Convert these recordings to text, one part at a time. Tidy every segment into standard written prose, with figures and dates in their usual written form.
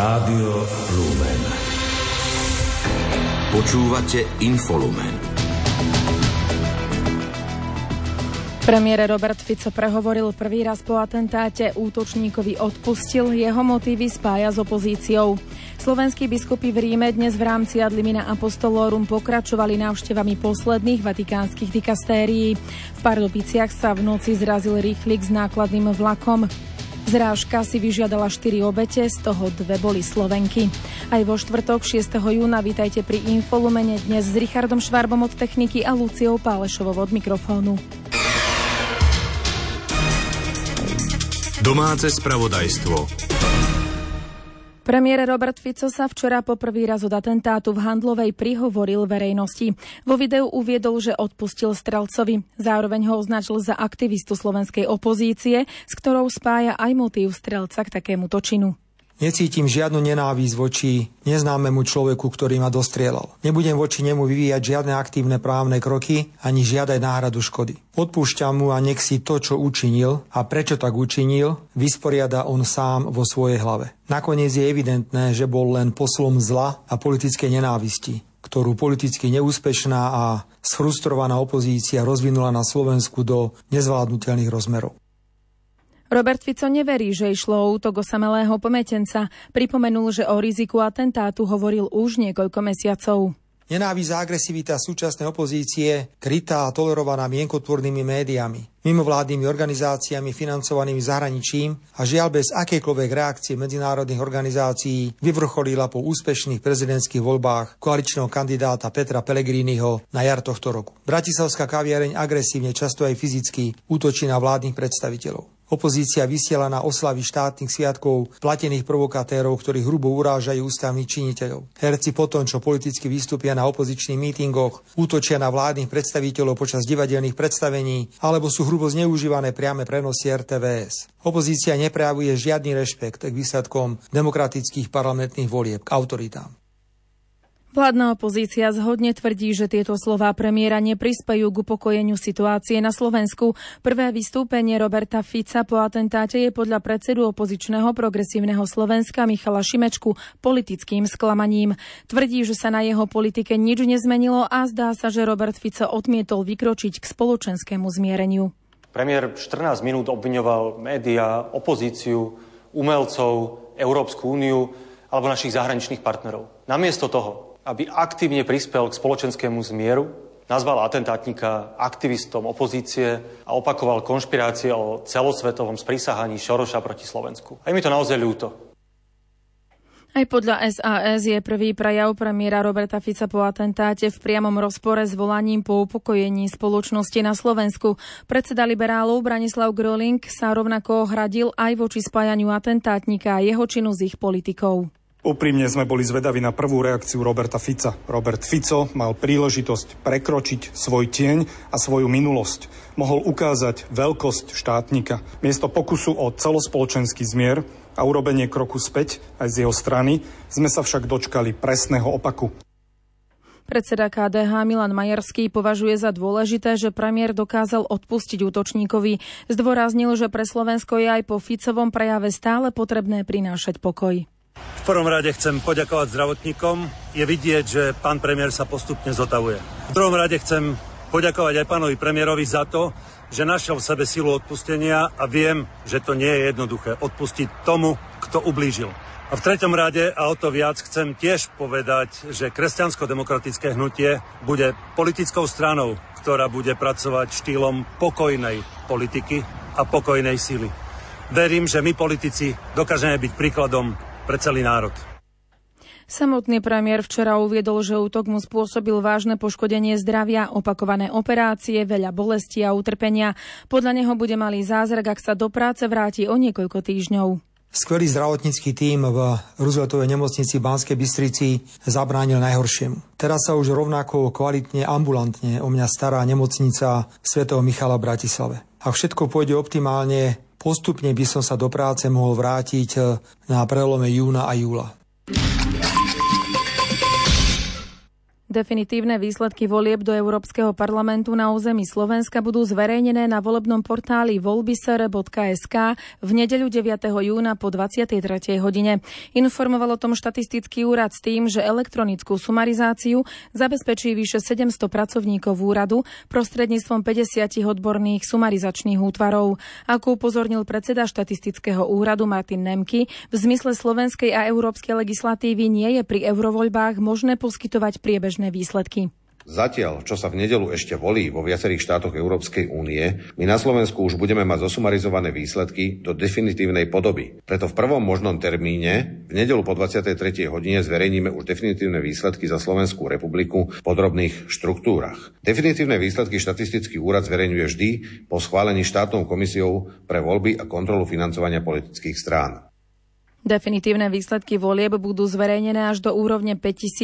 Rádio Lumen. Počúvate Infolumen. Premiér Robert Fico prehovoril prvý raz po atentáte, útočníkovi odpustil, jeho motívy spája s opozíciou. Slovenskí biskupy v Ríme dnes v rámci Ad Limina Apostolorum pokračovali návštevami posledných vatikánskych dikastérií. V Pardubiciach sa v noci zrazil rýchlik s nákladným vlakom. Zrážka si vyžiadala 4 obete, z toho 2 boli Slovenky. Aj vo štvrtok 6. júna vítajte pri Infolumene dnes s Richardom Švárbom od techniky a Luciou Pálešovou od mikrofónu. Domáce spravodajstvo. Premiér Robert Fico sa včera po prvý raz od atentátu v Handlovej prihovoril verejnosti. Vo videu uviedol, že odpustil strelcovi. Zároveň ho označil za aktivistu slovenskej opozície, s ktorou spája aj motív strelca k takémuto činu. Necítim žiadnu nenávisť voči neznámemu človeku, ktorý ma dostrieľal. Nebudem voči nemu vyvíjať žiadne aktívne právne kroky ani žiadať náhradu škody. Odpúšťam mu a nech si to, čo učinil a prečo tak učinil, vysporiada on sám vo svojej hlave. Nakoniec je evidentné, že bol len poslom zla a politickej nenávisti, ktorú politicky neúspešná a sfrustrovaná opozícia rozvinula na Slovensku do nezvládnutelných rozmerov. Robert Fico neverí, že išlo o útok osamelého pamätenca. Pripomenul, že o riziku atentátu hovoril už niekoľko mesiacov. Nenávisť a agresivita súčasnej opozície, krytá a tolerovaná mienkotvornými médiami, mimovládnymi organizáciami financovanými zahraničím a žiaľ bez akejkoľvek reakcie medzinárodných organizácií vyvrcholila po úspešných prezidentských voľbách koaličného kandidáta Petra Pellegriniho na jar tohto roku. Bratislavská kaviareň agresívne, často aj fyzicky, útočí na vládnych predstaviteľov. Opozícia vysiela na oslavy štátnych sviatkov platených provokatérov, ktorí hrubo urážajú ústavných činiteľov. Herci potom, čo politicky vystúpia na opozičných mítingoch, útočia na vládnych predstaviteľov počas divadelných predstavení alebo sú hrubo zneužívané priame prenosy RTVS. Opozícia neprejavuje žiadny rešpekt k výsledkom demokratických parlamentných volieb, k autoritám. Vládna opozícia zhodne tvrdí, že tieto slová premiéra neprispejú k upokojeniu situácie na Slovensku. Prvé vystúpenie Roberta Fica po atentáte je podľa predsedu opozičného Progresívneho Slovenska Michala Šimečku politickým sklamaním. Tvrdí, že sa na jeho politike nič nezmenilo a zdá sa, že Robert Fico odmietol vykročiť k spoločenskému zmiereniu. Premiér 14 minút obviňoval médiá, opozíciu, umelcov, Európsku úniu alebo našich zahraničných partnerov. Namiesto toho, aby aktívne prispel k spoločenskému zmieru, nazval atentátnika aktivistom opozície a opakoval konšpirácie o celosvetovom sprísahaní Šoroša proti Slovensku. A je mi to naozaj ľúto. Aj podľa SAS je prvý prejav premiéra Roberta Fica po atentáte v priamom rozpore s volaním po upokojení spoločnosti na Slovensku. Predseda liberálov Branislav Groling sa rovnako ohradil aj voči spájaniu atentátnika a jeho činu s ich politikou. Úprimne sme boli zvedaví na prvú reakciu Roberta Fica. Robert Fico mal príležitosť prekročiť svoj tieň a svoju minulosť. Mohol ukázať veľkosť štátnika. Miesto pokusu o celospoločenský zmier a urobenie kroku späť aj z jeho strany sme sa však dočkali presného opaku. Predseda KDH Milan Majerský považuje za dôležité, že premiér dokázal odpustiť útočníkovi. Zdôraznil, že pre Slovensko je aj po Ficovom prejave stále potrebné prinášať pokoj. V prvom rade chcem poďakovať zdravotníkom. Je vidieť, že pán premiér sa postupne zotavuje. V druhom rade chcem poďakovať aj pánovi premiérovi za to, že našiel v sebe silu odpustenia a viem, že to nie je jednoduché odpustiť tomu, kto ublížil. A v treťom rade, a o to viac, chcem tiež povedať, že kresťansko-demokratické hnutie bude politickou stranou, ktorá bude pracovať štýlom pokojnej politiky a pokojnej síly. Verím, že my politici dokážeme byť príkladom pre celý národ. Samotný premiér včera uviedol, že útok mu spôsobil vážne poškodenie zdravia, opakované operácie, veľa bolesti a utrpenia. Podľa neho bude malý zázrak, ak sa do práce vráti o niekoľko týždňov. Skvelý zdravotnícky tím v Rooseveltovej nemocnici v Banskej Bystrici zabránil najhoršiemu. Teraz sa už rovnako kvalitne ambulantne o mňa stará nemocnica svätého Michala v Bratislave. Ak všetko pôjde optimálne, postupne by som sa do práce mohol vrátiť na prelome júna a júla. Definitívne výsledky volieb do Európskeho parlamentu na území Slovenska budú zverejnené na volebnom portáli volbisr.sk v nedeľu 9. júna po 23. hodine. Informoval o tom štatistický úrad s tým, že elektronickú sumarizáciu zabezpečí vyše 700 pracovníkov úradu prostredníctvom 50 odborných sumarizačných útvarov. Ako upozornil predseda štatistického úradu Martin Nemky, v zmysle slovenskej a európskej legislatívy nie je pri eurovoľbách možné poskytovať priebežné výsledky. Zatiaľ, čo sa v nedeľu ešte volí vo viacerých štátoch Európskej únie, my na Slovensku už budeme mať zosumarizované výsledky do definitívnej podoby. Preto v prvom možnom termíne, v nedeľu po 23. hodine zverejníme už definitívne výsledky za Slovenskú republiku v podrobných štruktúrach. Definitívne výsledky štatistický úrad zverejňuje vždy po schválení štátnou komisiou pre voľby a kontrolu financovania politických strán. Definitívne výsledky volieb budú zverejnené až do úrovne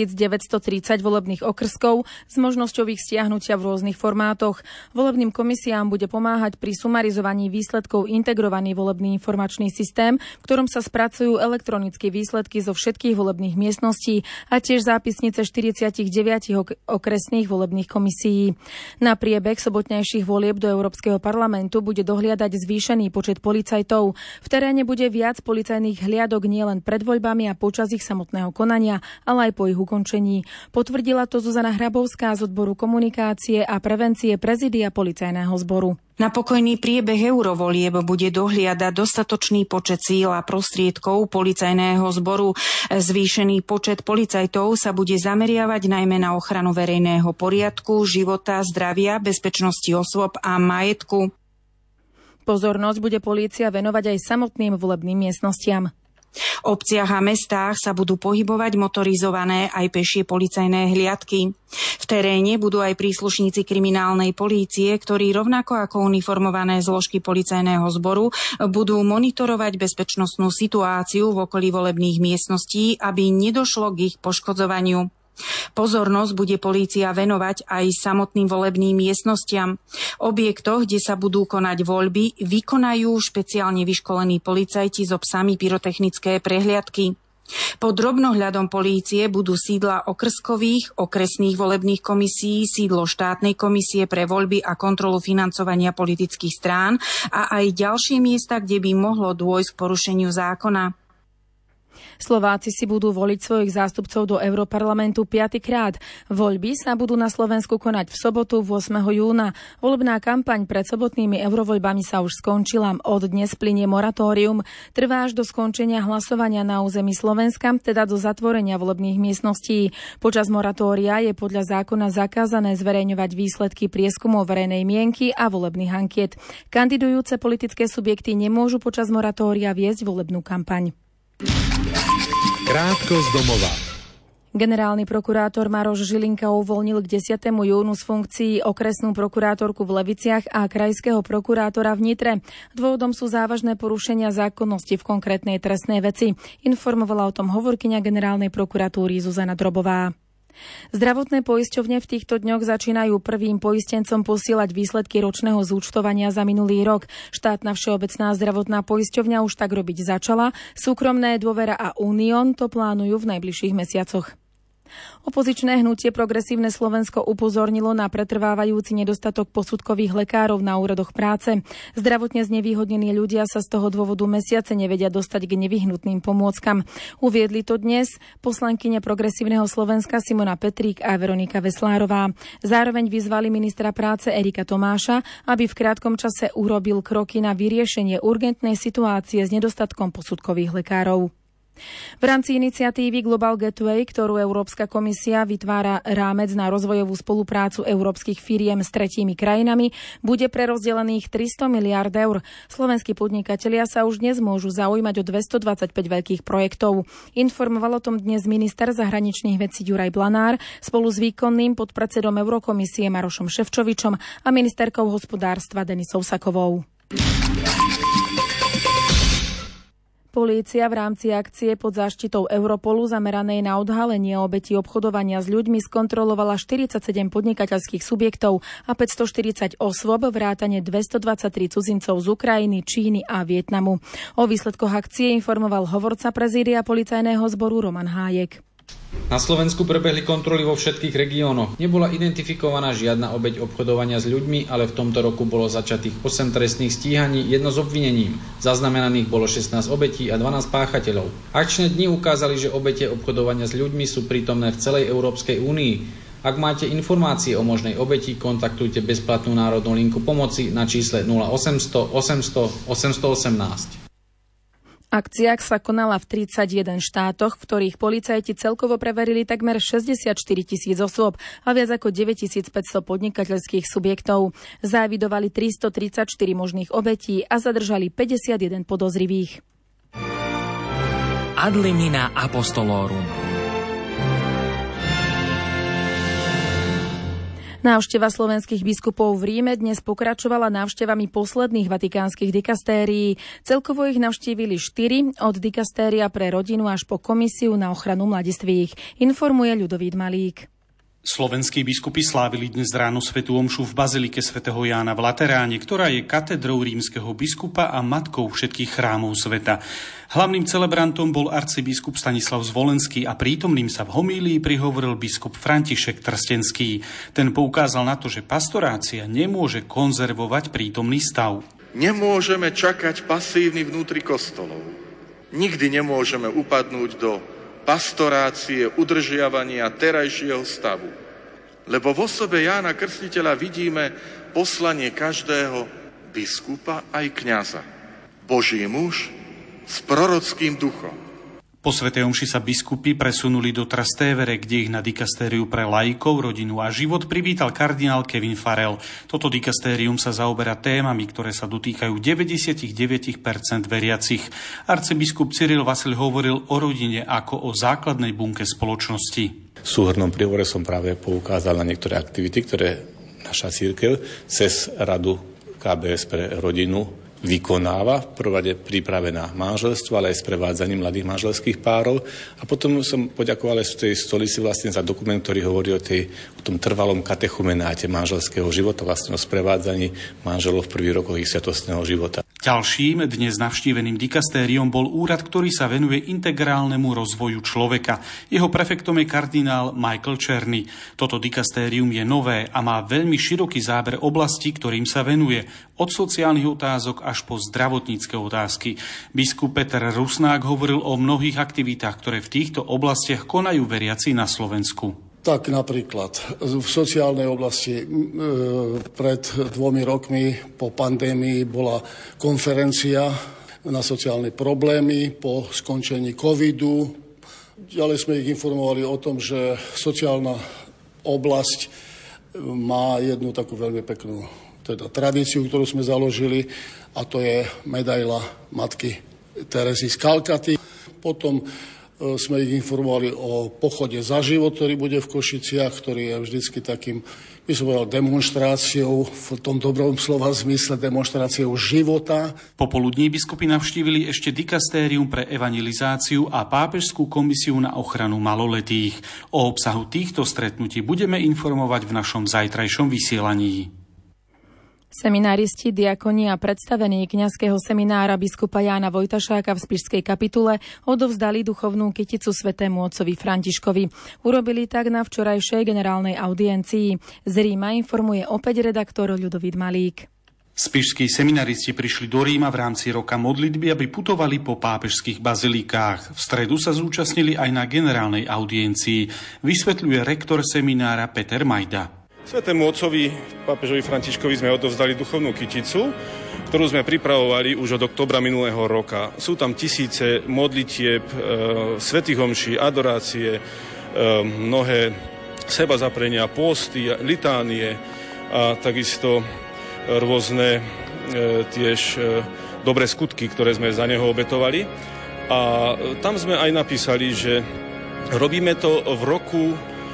5930 volebných okrskov s možnosťou ich stiahnutia v rôznych formátoch. Volebným komisiám bude pomáhať pri sumarizovaní výsledkov integrovaný volebný informačný systém, v ktorom sa spracujú elektronické výsledky zo všetkých volebných miestností a tiež zápisnice 49 okresných volebných komisií. Na priebeh sobotnejších volieb do Európskeho parlamentu bude dohliadať zvýšený počet policajtov. V teréne bude viac policajných hliadok nielen pred voľbami a počas ich samotného konania, ale aj po ich ukončení. Potvrdila to Zuzana Hrabovská z odboru komunikácie a prevencie Prezídia Policajného zboru. Na pokojný priebeh eurovolieb bude dohliadať dostatočný počet síl a prostriedkov Policajného zboru. Zvýšený počet policajtov sa bude zameriavať najmä na ochranu verejného poriadku, života, zdravia, bezpečnosti osôb a majetku. Pozornosť bude polícia venovať aj samotným volebným miestnostiam. V obciach a mestách sa budú pohybovať motorizované aj pešie policajné hliadky. V teréne budú aj príslušníci kriminálnej polície, ktorí rovnako ako uniformované zložky policajného zboru budú monitorovať bezpečnostnú situáciu v okolí volebných miestností, aby nedošlo k ich poškodzovaniu. Pozornosť bude polícia venovať aj samotným volebným miestnostiam. Objektoch, kde sa budú konať voľby, vykonajú špeciálne vyškolení policajti so psami pyrotechnické prehliadky. Pod drobnohľadom polície budú sídla okrskových, okresných volebných komisií, sídlo štátnej komisie pre voľby a kontrolu financovania politických strán a aj ďalšie miesta, kde by mohlo dôjsť k porušeniu zákona. Slováci si budú voliť svojich zástupcov do Európarlamentu 5. krát. Voľby sa budú na Slovensku konať v sobotu 8. júna. Volebná kampaň pred sobotnými eurovoľbami sa už skončila. Od dnes plynie moratórium. Trvá až do skončenia hlasovania na území Slovenska, teda do zatvorenia volebných miestností. Počas moratória je podľa zákona zakázané zverejňovať výsledky prieskumov verejnej mienky a volebných ankiet. Kandidujúce politické subjekty nemôžu počas moratória viesť volebnú kampaň. Krátko z domova. Generálny prokurátor Maroš Žilinka uvoľnil k 10. júnu z funkcií okresnú prokurátorku v Leviciach a krajského prokurátora v Nitre. Dôvodom sú závažné porušenia zákonnosti v konkrétnej trestnej veci. Informovala o tom hovorkyňa generálnej prokuratúry Zuzana Drobová. Zdravotné poisťovne v týchto dňoch začínajú prvým poistencom posielať výsledky ročného zúčtovania za minulý rok. Štátna všeobecná zdravotná poisťovňa už tak robiť začala. Súkromné Dôvera a Unión to plánujú v najbližších mesiacoch. Opozičné hnutie Progresívne Slovensko upozornilo na pretrvávajúci nedostatok posudkových lekárov na úradoch práce. Zdravotne znevýhodnení ľudia sa z toho dôvodu mesiace nevedia dostať k nevyhnutným pomôckam. Uviedli to dnes poslankyne Progresívneho Slovenska Simona Petrík a Veronika Veslárová. Zároveň vyzvali ministra práce Erika Tomáša, aby v krátkom čase urobil kroky na vyriešenie urgentnej situácie s nedostatkom posudkových lekárov. V rámci iniciatívy Global Gateway, ktorú Európska komisia vytvára rámec na rozvojovú spoluprácu európskych firiem s tretími krajinami, bude prerozdelených 300 miliárd eur. Slovenskí podnikatelia sa už dnes môžu zaujímať o 225 veľkých projektov. Informoval o tom dnes minister zahraničných vecí Juraj Blanár spolu s výkonným podpredsedom Eurokomisie Marošom Šefčovičom a ministerkou hospodárstva Denisou Sakovou. Polícia v rámci akcie pod záštitou Europolu zameranej na odhalenie obetí obchodovania s ľuďmi skontrolovala 47 podnikateľských subjektov a 540 osôb, vrátane 223 cudzincov z Ukrajiny, Číny a Vietnamu. O výsledkoch akcie informoval hovorca Prezídia Policajného zboru Roman Hájek. Na Slovensku prebehli kontroly vo všetkých regiónoch. Nebola identifikovaná žiadna obeť obchodovania s ľuďmi, ale v tomto roku bolo začatých 8 trestných stíhaní, jedno s obvinením. Zaznamenaných bolo 16 obetí a 12 páchateľov. Akčné dni ukázali, že obete obchodovania s ľuďmi sú prítomné v celej Európskej únii. Ak máte informácie o možnej obeti, kontaktujte bezplatnú národnú linku pomoci na čísle 0800 800 818. Akcia sa konala v 31 štátoch, v ktorých policajti celkovo preverili takmer 64 000 osôb a viac ako 9500 podnikateľských subjektov. Zaevidovali 334 možných obetí a zadržali 51 podozrivých. Ad limina apostolorum. Návšteva slovenských biskupov v Ríme dnes pokračovala návštevami posledných vatikánskych dikastérií. Celkovo ich navštívili 4, od dikastéria pre rodinu až po komisiu na ochranu mladistvých, informuje Ľudovít Malík. Slovenskí biskupy slávili dnes ráno svätú omšu v bazilike svätého Jána v Lateráne, ktorá je katedrou rímskeho biskupa a matkou všetkých chrámov sveta. Hlavným celebrantom bol arcibiskup Stanislav Zvolenský a prítomným sa v homílii prihovoril biskup František Trstenský. Ten poukázal na to, že pastorácia nemôže konzervovať prítomný stav. Nemôžeme čakať pasívny vnútri kostolov. Nikdy nemôžeme upadnúť do pastorácie, udržiavania terajšieho stavu. Lebo v osobe Jána Krstiteľa vidíme poslanie každého biskupa aj kňaza. Boží muž s prorockým duchom. Po svätej omši sa biskupy presunuli do Trastevere, kde ich na dikastériu pre laikov, rodinu a život privítal kardinál Kevin Farrell. Toto dikastérium sa zaoberá témami, ktoré sa dotýkajú 99% veriacich. Arcibiskup Cyril Vasil hovoril o rodine ako o základnej bunke spoločnosti. V súhrnnom príhovore som práve poukázal na niektoré aktivity, ktoré naša cirkev cez Radu KBS pre rodinu vykonáva, v prvom rade príprave na manželstvo, ale aj sprevádzaním mladých manželských párov. A potom som poďakoval aj v tej stolici vlastne za dokument, ktorý hovorí o tom trvalom katechumenáte manželského života, vlastne o sprevádzaní manželov v prvých rokoch ich sviatostného života. Ďalším dnes navštíveným dikastériom bol úrad, ktorý sa venuje integrálnemu rozvoju človeka. Jeho prefektom je kardinál Michael Czerny. Toto dikastérium je nové a má veľmi široký záber oblastí, ktorým sa venuje. Od sociálnych otázok až po zdravotnícke otázky. Biskup Peter Rusnák hovoril o mnohých aktivitách, ktoré v týchto oblastiach konajú veriaci na Slovensku. Tak napríklad v sociálnej oblasti pred 2 rokmi po pandémii bola konferencia na sociálne problémy po skončení covidu. Ďalej sme ich informovali o tom, že sociálna oblasť má jednu takú veľmi peknú tradíciu, ktorú sme založili, a to je medaila matky Terezy z Kalkaty. Potom sme ich informovali o pochode za život, ktorý bude v Košiciach, ktorý je vždycky takým, by som povedal, demonštráciou, v tom dobrom slova zmysle demonštráciou života. Popoludní biskupy navštívili ešte dikastérium pre evangelizáciu a pápežskú komisiu na ochranu maloletých. O obsahu týchto stretnutí budeme informovať v našom zajtrajšom vysielaní. Semináristi, diakoni a predstavení kňazského seminára biskupa Jána Vojtašáka v Spišskej kapitule odovzdali duchovnú kyticu svätému otcovi Františkovi. Urobili tak na včorajšej generálnej audiencii. Z Ríma informuje opäť redaktor Ľudovít Malík. Spišskí seminaristi prišli do Ríma v rámci roka modlitby, aby putovali po pápežských bazilikách. V stredu sa zúčastnili aj na generálnej audiencii, vysvetľuje rektor seminára Peter Majda. Svätému otcovi pápežovi Františkovi sme odovzdali duchovnú kyticu, ktorú sme pripravovali už od októbra minulého roka. Sú tam tisíce modlitieb, svätých omší, adorácie, mnohé sebazaprenia, posty, litánie a takisto rôzne tiež dobré skutky, ktoré sme za neho obetovali. A tam sme aj napísali, že robíme to v roku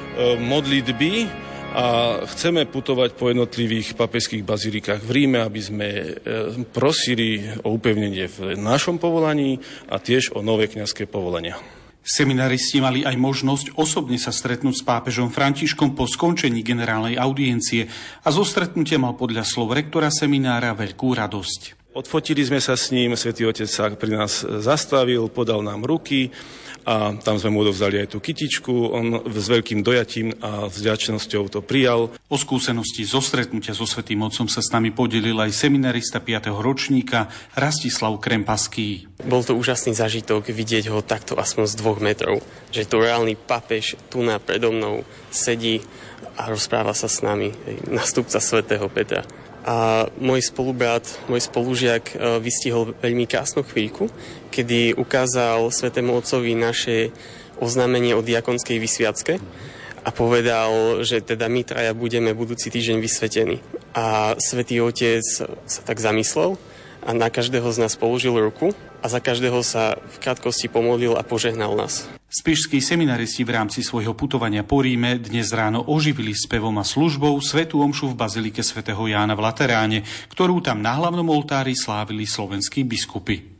modlitby a chceme putovať po jednotlivých pápežských bazilikách v Ríme, aby sme prosili o upevnenie v našom povolaní a tiež o nové kňazské povolania. Seminaristi mali aj možnosť osobne sa stretnúť s pápežom Františkom po skončení generálnej audiencie a zo stretnutia mal podľa slov rektora seminára veľkú radosť. Odfotili sme sa s ním, Svätý Otec sa pri nás zastavil, podal nám ruky a tam sme mu odovzdali aj tú kytičku. On s veľkým dojatím a vďačnosťou to prijal. O skúsenosti zo stretnutia so Svätým Otcom sa s nami podelil aj seminarista 5. ročníka Rastislav Krempaský. Bol to úžasný zážitok vidieť ho takto aspoň z 2 metrov, že to reálny pápež tu predo mnou sedí a rozpráva sa s nami, nástupca svätého Petra. A môj spolubrat, môj spolužiak vystihol veľmi krásnu chvíľku, kedy ukázal Svätému Otcovi naše oznámenie o diakonskej vysviacke a povedal, že teda my traja budeme budúci týždeň vysvetení. A Svätý Otec sa tak zamyslel a na každého z nás položil ruku a za každého sa v krátkosti pomodlil a požehnal nás. Spišskí seminaristi v rámci svojho putovania po Ríme dnes ráno oživili spevom a službou svätú omšu v bazilike svätého Jána v Lateráne, ktorú tam na hlavnom oltári slávili slovenskí biskupy.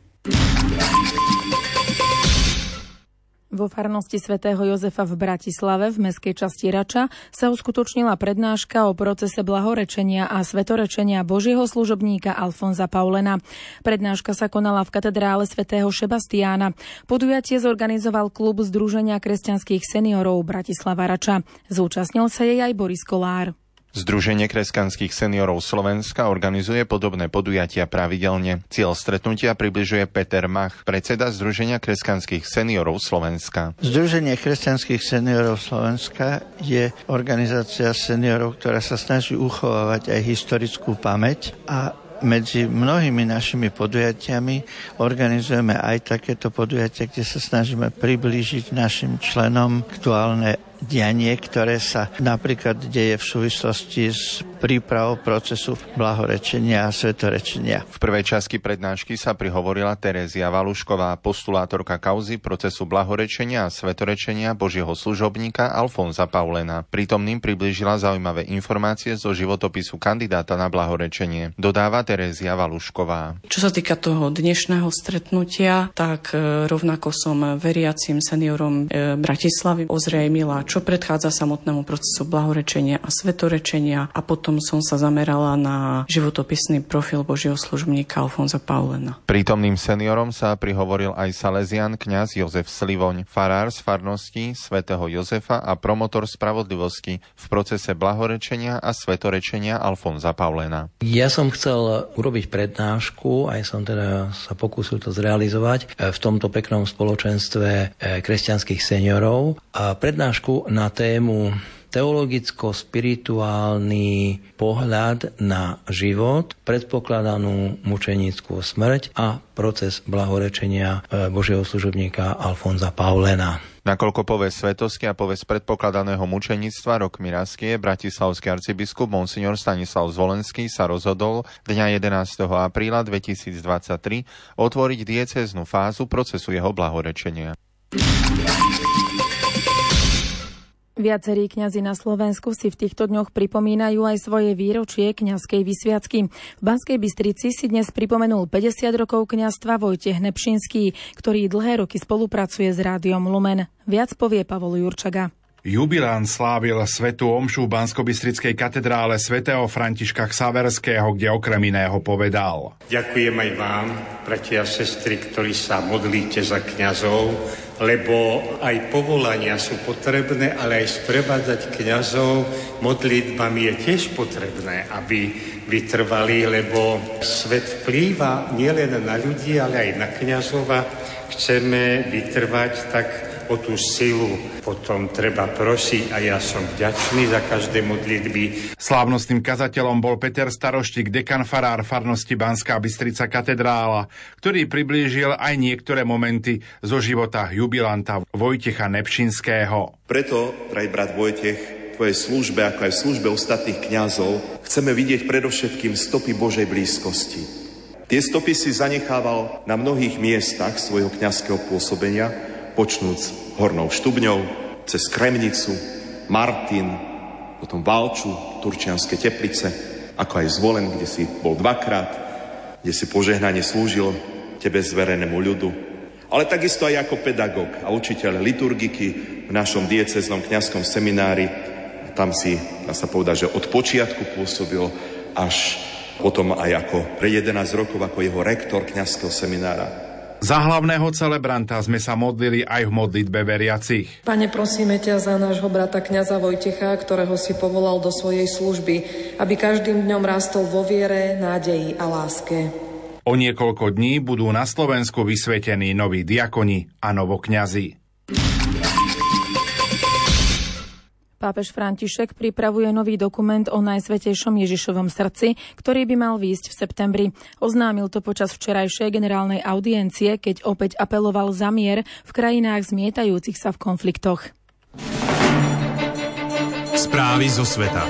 Vo farnosti svätého Jozefa v Bratislave v mestskej časti Rača sa uskutočnila prednáška o procese blahorečenia a svetorečenia Božieho služobníka Alfonza Paulena. Prednáška sa konala v katedrále svätého Šebastiána. Podujatie zorganizoval klub Združenia kresťanských seniorov Bratislava Rača. Zúčastnil sa jej aj Boris Kolár. Združenie kresťanských seniorov Slovenska organizuje podobné podujatia pravidelne. Cieľ stretnutia približuje Peter Mach, predseda Združenia kresťanských seniorov Slovenska. Združenie kresťanských seniorov Slovenska je organizácia seniorov, ktorá sa snaží uchovávať aj historickú pamäť a medzi mnohými našimi podujatiami organizujeme aj takéto podujatia, kde sa snažíme priblížiť našim členom aktuálne dianie, ktoré sa napríklad deje v súvislosti s prípravou procesu blahorečenia a svetorečenia. V prvej časti prednášky sa prihovorila Terézia Valušková, postulátorka kauzy procesu blahorečenia a svetorečenia Božieho služobníka Alfonza Paulena. Prítomným priblížila zaujímavé informácie zo životopisu kandidáta na blahorečenie. Dodáva Terézia Valušková. Čo sa týka toho dnešného stretnutia, tak rovnako som veriacim seniorom Bratislavy ozrejmila, čo predchádza samotnému procesu blahorečenia a svetorečenia a potom som sa zamerala na životopisný profil Božieho služobníka Alfonza Paulena. Prítomným seniorom sa prihovoril aj Salesian kňaz Jozef Slivoň, farár z farnosti svätého Jozefa a promotor spravodlivosti v procese blahorečenia a svetorečenia Alfonza Paulena. Ja som chcel urobiť prednášku, aj som teda sa pokúsil to zrealizovať v tomto peknom spoločenstve kresťanských seniorov a prednášku na tému teologicko-spirituálny pohľad na život, predpokladanú mučenickú smrť a proces blahorečenia Božieho služobníka Alfonza Paulena. Nakoľko povesť svetosti a povesť predpokladaného mučenictva rokmi rastie, bratislavský arcibiskup monsignor Stanislav Zvolenský sa rozhodol dňa 11. apríla 2023 otvoriť diecéznu fázu procesu jeho blahorečenia. Viacerí kňazi na Slovensku si v týchto dňoch pripomínajú aj svoje výročie kňazskej vysviacky. V Banskej Bystrici si dnes pripomenul 50 rokov kňazstva Vojtech Nepšinský, ktorý dlhé roky spolupracuje s Rádiom Lumen. Viac povie Pavol Jurčaga. Jubilán slávil svätú omšu v Banskobystrickej katedrále svätého Františka Xaverského, kde okrem iného povedal: Ďakujem aj vám, bratia a sestry, ktorí sa modlíte za kňazov, lebo aj povolania sú potrebné, ale aj sprevádzať kňazov modlitbami je tiež potrebné, aby vytrvali, lebo svet vplýva nielen na ľudí, ale aj na kňazov a chceme vytrvať, tak o tú silu potom treba prosiť a ja som vďačný za každé modlitby. Slávnostným kazateľom bol Peter Staroštík, dekan farár farnosti Banská Bystrica katedrála, ktorý priblížil aj niektoré momenty zo života jubilanta Vojtecha Nepšinského. Preto, drahý brat Vojtech, v tvojej službe, ako aj v službe ostatných kňazov, chceme vidieť predovšetkým stopy Božej blízkosti. Tie stopy si zanechával na mnohých miestach svojho kňazského pôsobenia, počnúc Hornou Štubňou, cez Kremnicu, Martin, potom Valču, Turčianske Teplice, ako aj Zvolen, kde si bol dvakrát, kde si požehnanie slúžil tebe zverenému ľudu. Ale takisto aj ako pedagóg a učiteľ liturgiky v našom diecéznom kňazskom seminári. Tam si, dá sa povedať, že od počiatku pôsobil až potom aj ako pre 11 rokov ako jeho rektor kňazského seminára. Za hlavného celebranta sme sa modlili aj v modlitbe veriacich. Pane, prosíme ťa za nášho brata kňaza Vojtecha, ktorého si povolal do svojej služby, aby každým dňom rástol vo viere, nádeji a láske. O niekoľko dní budú na Slovensku vysvetení noví diakoni a novokňazi. Pápež František pripravuje nový dokument o Najsvätejšom Ježišovom srdci, ktorý by mal výjsť v septembri. Oznámil to počas včerajšej generálnej audiencie, keď opäť apeloval za mier v krajinách zmietajúcich sa v konfliktoch. Správy zo sveta.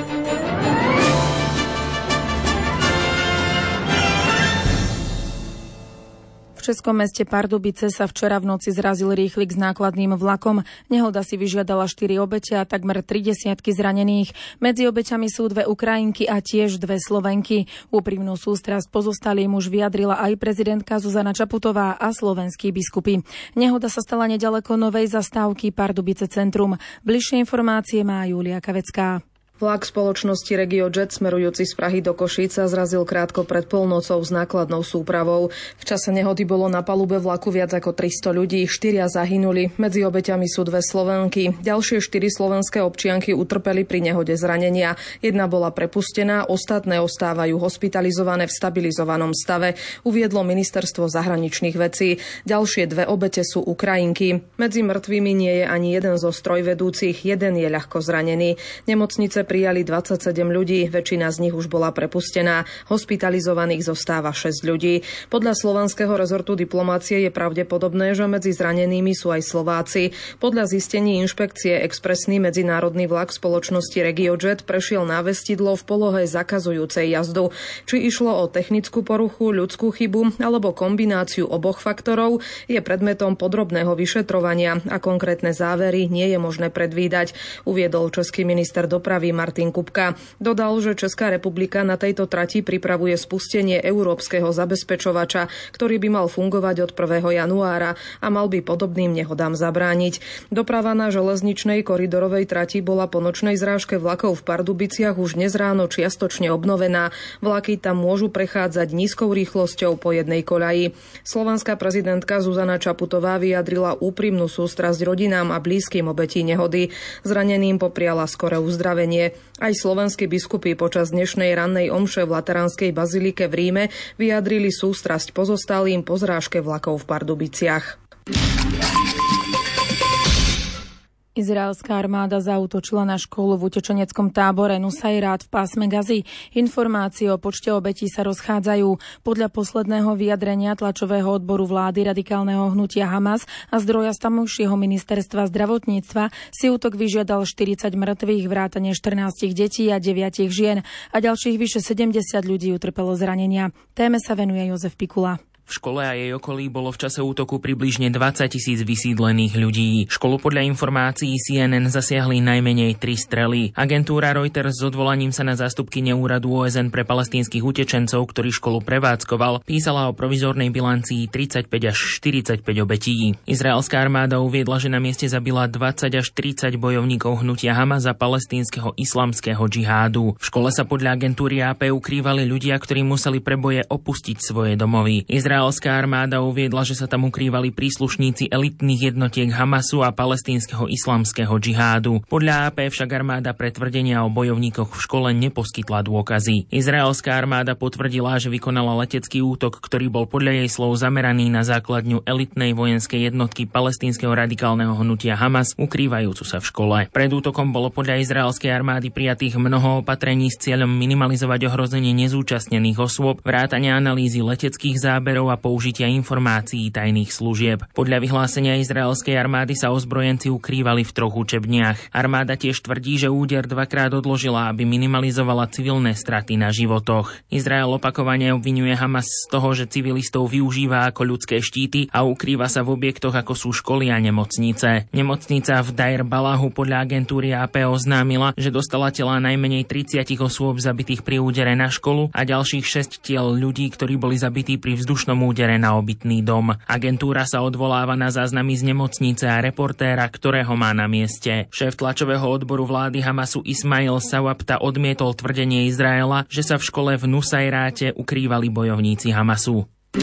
V českom meste Pardubice sa včera v noci zrazil rýchlik s nákladným vlakom. Nehoda si vyžiadala 4 obete a takmer 30 zranených. Medzi obeťami sú 2 Ukrajinky a tiež 2 Slovenky. Úprimnú sústrasť pozostalým už vyjadrila aj prezidentka Zuzana Čaputová a slovenskí biskupy. Nehoda sa stala neďaleko novej zastávky Pardubice centrum. Bližšie informácie má Julia Kavecká. Vlak spoločnosti RegioJet smerujúci z Prahy do Košíc sa zrazil krátko pred polnocou s nákladnou súpravou. V čase nehody bolo na palube vlaku viac ako 300 ľudí, 4 zahynuli. Medzi obeťami sú 2 Slovenky. Ďalšie 4 slovenské občianky utrpeli pri nehode zranenia. Jedna bola prepustená, ostatné ostávajú hospitalizované v stabilizovanom stave, uviedlo Ministerstvo zahraničných vecí. Ďalšie 2 obete sú Ukrajinky. Medzi mŕtvými nie je ani jeden zo strojvedúcich, jeden je ľahko zranený. Nemocnice prijali 27 ľudí, väčšina z nich už bola prepustená. Hospitalizovaných zostáva 6 ľudí. Podľa slovenského rezortu diplomácie je pravdepodobné, že medzi zranenými sú aj Slováci. Podľa zistení inšpekcie expresný medzinárodný vlak spoločnosti RegioJet prešiel návestidlo v polohe zakazujúcej jazdu. Či išlo o technickú poruchu, ľudskú chybu alebo kombináciu oboch faktorov, je predmetom podrobného vyšetrovania a konkrétne závery nie je možné predvídať, uviedol český minister dopravy Martin Kupka. Dodal, že Česká republika na tejto trati pripravuje spustenie európskeho zabezpečovača, ktorý by mal fungovať od 1. januára a mal by podobným nehodám zabrániť. Doprava na železničnej koridorovej trati bola po nočnej zrážke vlakov v Pardubiciach už dnes ráno čiastočne obnovená. Vlaky tam môžu prechádzať nízkou rýchlosťou po jednej koľaji. Slovenská prezidentka Zuzana Čaputová vyjadrila úprimnú sústrasť rodinám a blízkym obetí nehody. Zraneným popriala skoré uzdravenie. Aj slovenskí biskupy počas dnešnej rannej omše v Lateránskej bazilike v Ríme vyjadrili sústrasť pozostalým po zrážke vlakov v Pardubiciach. Izraelská armáda zaútočila na školu v utečeneckom tábore Nusajrát v pásme Gazy. Informácie o počte obetí sa rozchádzajú. Podľa posledného vyjadrenia tlačového odboru vlády radikálneho hnutia Hamas a zdroja z tamojšieho ministerstva zdravotníctva si útok vyžiadal 40 mŕtvych, vrátane 14 detí a 9 žien a ďalších vyše 70 ľudí utrpelo zranenia. Téme sa venuje Jozef Pikula. V škole a jej okolí bolo v čase útoku približne 20 000 vysídlených ľudí. Školu podľa informácií CNN zasiahli najmenej 3 strely. Agentúra Reuters s odvolaním sa na zástupkyne úradu OSN pre palestínskych utečencov, ktorý školu prevádzkoval, písala o provizornej bilancii 35 až 45 obetí. Izraelská armáda uviedla, že na mieste zabila 20 až 30 bojovníkov hnutia Hamas a palestínskeho islamského džihádu. V škole sa podľa agentúry AP ukrývali ľudia, ktorí museli pre boje opustiť svoje domovy. Izraelská armáda uviedla, že sa tam ukrývali príslušníci elitných jednotiek Hamasu a palestínskeho islamského džihádu. Podľa AP však armáda pre tvrdenia o bojovníkoch v škole neposkytla dôkazy. Izraelská armáda potvrdila, že vykonala letecký útok, ktorý bol podľa jej slov zameraný na základňu elitnej vojenskej jednotky palestínskeho radikálneho hnutia Hamas, ukrývajúcu sa v škole. Pred útokom bolo podľa izraelskej armády prijatých mnoho opatrení s cieľom minimalizovať ohrozenie nezúčastnených osôb, vrátane analýzy leteckých záberov a použitia informácií tajných služieb. Podľa vyhlásenia izraelskej armády sa ozbrojenci ukrývali v 3 učebniach. Armáda tiež tvrdí, že úder 2-krát odložila, aby minimalizovala civilné straty na životoch. Izrael opakovane obviňuje Hamas z toho, že civilistov využíva ako ľudské štíty a ukrýva sa v objektoch ako sú školy a nemocnice. Nemocnica v Deir Balahu podľa agentúry AP oznámila, že dostala tela najmenej 30 osôb zabitých pri údere na školu a ďalších 6 tiel ľudí, ktorí boli zabití pri vzdušnom ďalšom údere na obytný dom. Agentúra sa odvoláva na záznamy z nemocnice a reportéra, ktorého má na mieste. Šéf tlačového odboru vlády Hamasu Ismail Sawabta odmietol tvrdenie Izraela, že sa v škole v Nusajráte ukrývali bojovníci Hamasu.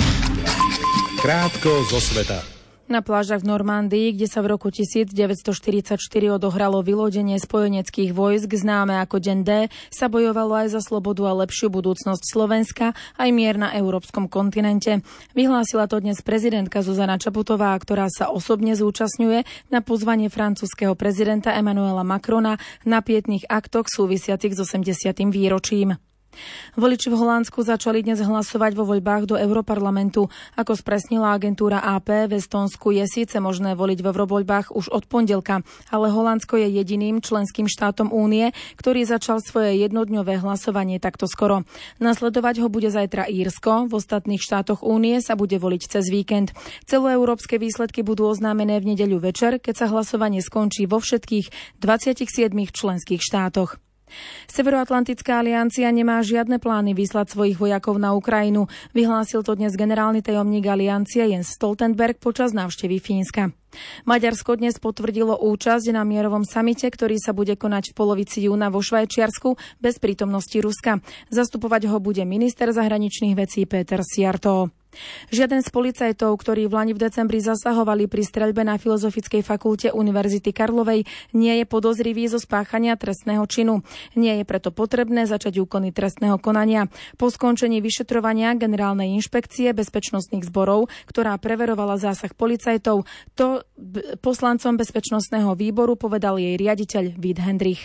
Krátko zo sveta. Na plážach v Normandii, kde sa v roku 1944 odohralo vylodenie spojeneckých vojsk známe ako Deň D, sa bojovalo aj za slobodu a lepšiu budúcnosť Slovenska, aj mier na európskom kontinente. Vyhlásila to dnes prezidentka Zuzana Čaputová, ktorá sa osobne zúčastňuje na pozvanie francúzskeho prezidenta Emmanuela Macrona na pietných aktoch súvisiacich s 80. výročím. Voliči v Holandsku začali dnes hlasovať vo voľbách do Europarlamentu. Ako spresnila agentúra AP, v Estónsku je síce možné voliť v eurovoľbách už od pondelka, ale Holandsko je jediným členským štátom Únie, ktorý začal svoje jednodňové hlasovanie takto skoro. Nasledovať ho bude zajtra Írsko, v ostatných štátoch Únie sa bude voliť cez víkend. Celoeurópske výsledky budú oznámené v nedeľu večer, keď sa hlasovanie skončí vo všetkých 27 členských štátoch. Severoatlantická aliancia nemá žiadne plány vyslať svojich vojakov na Ukrajinu. Vyhlásil to dnes generálny tajomník aliancie Jens Stoltenberg počas návštevy Fínska. Maďarsko dnes potvrdilo účasť na mierovom samite, ktorý sa bude konať v polovici júna vo Švajčiarsku bez prítomnosti Ruska. Zastupovať ho bude minister zahraničných vecí Péter Szijjártó. Žiaden z policajtov, ktorí v lani v decembri zasahovali pri streľbe na Filozofickej fakulte Univerzity Karlovej, nie je podozrivý zo spáchania trestného činu. Nie je preto potrebné začať úkony trestného konania. Po skončení vyšetrovania Generálnej inšpekcie bezpečnostných zborov, ktorá preverovala zásah policajtov, to poslancom bezpečnostného výboru povedal jej riaditeľ Vít Hendrich.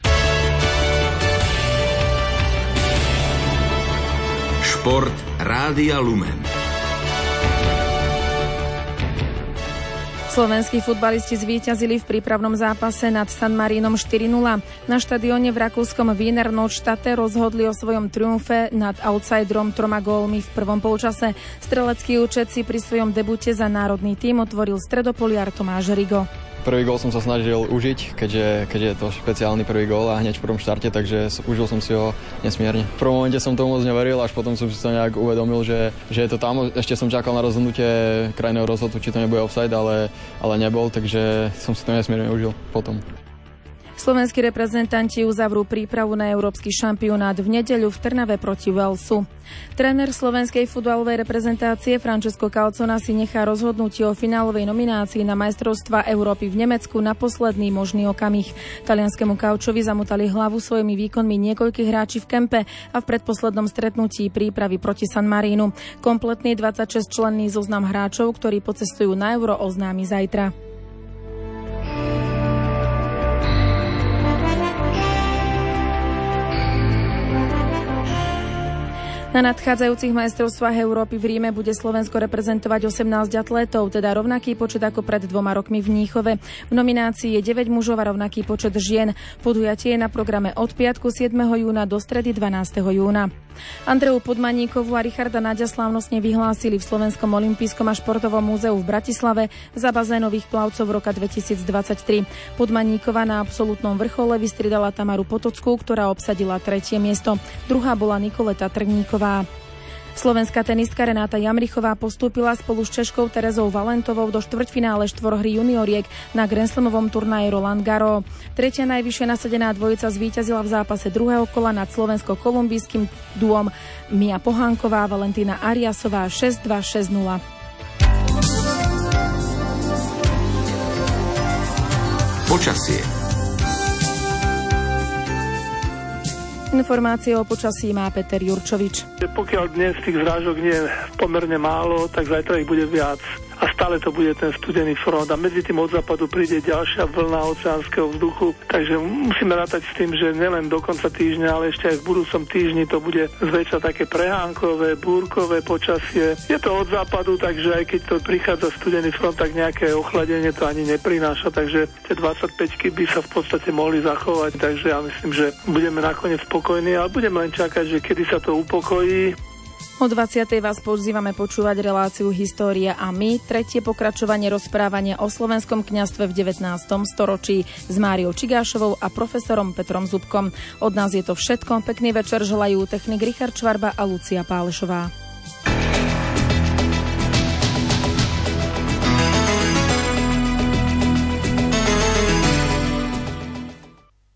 Šport Rádia Lumen. Slovenskí futbalisti zvíťazili v prípravnom zápase nad San Marínom 4-0. Na štadióne v rakúskom Wiener Nordstadte rozhodli o svojom triumfe nad outsiderom 3 gólmi v prvom polčase. Strelecký účet si pri svojom debute za národný tím otvoril stredopoliar Tomáš Rigo. Prvý gól som sa snažil užiť, keďže je to špeciálny prvý gól a hneď v prvom štarte, takže užil som si ho nesmierne. V prvom momente som tomu moc neveril, až potom som si to nejak uvedomil, že je to tam. Ešte som čakal na rozhodnutie krajného rozhodcu, či to nebude offside, ale nebol, takže som si to nesmierne užil potom. Slovenskí reprezentanti uzavrú prípravu na európsky šampionát v nedeľu v Trnave proti Walesu. Tréner slovenskej futbalovej reprezentácie Francesco Calzona si nechá rozhodnutie o finálovej nominácii na majstrovstvá Európy v Nemecku na posledný možný okamih. Talianskému kaučovi zamotali hlavu svojimi výkonmi niekoľkých hráči v kempe a v predposlednom stretnutí prípravy proti San Marínu. Kompletný 26-členný zoznam hráčov, ktorí pocestujú na Euro, oznámi zajtra. Na nadchádzajúcich majstrovstvách Európy v Ríme bude Slovensko reprezentovať 18 atlétov, teda rovnaký počet ako pred 2 rokmi v Mníchove. V nominácii je 9 mužov a rovnaký počet žien. Podujatie je na programe od piatku 7. júna do stredy 12. júna. Andreu Podmaníkovú a Richarda Naďa slávnostne vyhlásili v Slovenskom olympijskom a športovom múzeu v Bratislave za bazénových plavcov roka 2023. Podmaníková na absolútnom vrchole vystriedala Tamaru Potockú, ktorá obsadila 3. miesto. Druhá bola Nikoleta Trníková. Slovenská tenistka Renáta Jamrichová postúpila spolu s Češkou Terezou Valentovou do štvrťfinále štvorhry junioriek na Grand Slamovom turnaji Roland Garros. Tretia najvyššie nasadená dvojica zvíťazila v zápase druhého kola nad slovensko-kolumbijským duom Mia Pohánková a Valentína Ariasová 6-2, 6-0. Počasie. Informácie o počasí má Peter Jurčovič. Pokiaľ dnes tých zrážok nie je pomerne málo, tak zajtra ich bude viac. A stále to bude ten studený front a medzi tým od západu príde ďalšia vlna oceánskeho vzduchu, takže musíme rátať s tým, že nielen do konca týždňa, ale ešte aj v budúcom týždni to bude zväčša také prehánkové, búrkové počasie. Je to od západu, takže aj keď to prichádza studený front, tak nejaké ochladenie to ani neprináša, takže tie 25-ky by sa v podstate mohli zachovať, takže ja myslím, že budeme nakoniec spokojní, ale budeme len čakať, že kedy sa to upokojí. O 20. vás pozývame počúvať reláciu História a my, tretie pokračovanie rozprávania o slovenskom kňazstve v 19. storočí s Máriou Čigášovou a profesorom Petrom Zubkom. Od nás je to všetko. Pekný večer želajú technik Richard Čvarba a Lucia Pálešová.